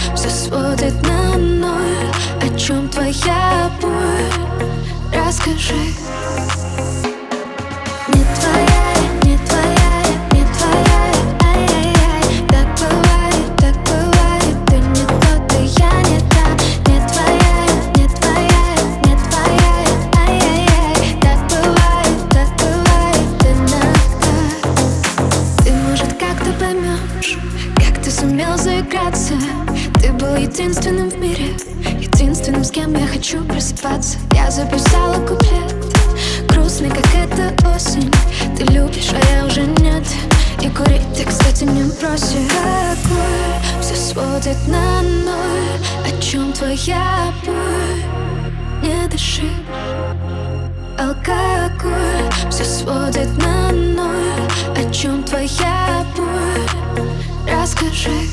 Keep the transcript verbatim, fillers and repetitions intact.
все сводит на ноль. О чем твоя боль? Расскажи. Не твоя, не твоя, не твоя, ай-яй-яй. Так бывает, так бывает. Ты не тот, и я не та. Не твоя, не твоя, не твоя, ай-яй-яй. Так бывает, так бывает. Иногда ты, может, как-то поймешь, как ты сумел заиграться. Ты был единственным в мире, единственным, с кем я хочу просыпаться. Я записала куплет, грустный, как эта осень. Ты любишь, а я уже нет. И курить ты, кстати, не бросишь. Какой все сводит на ноль. О чем твоя боль? Не дыши. Алкоголь все сводит на ноль. О чем твоя боль? Расскажи.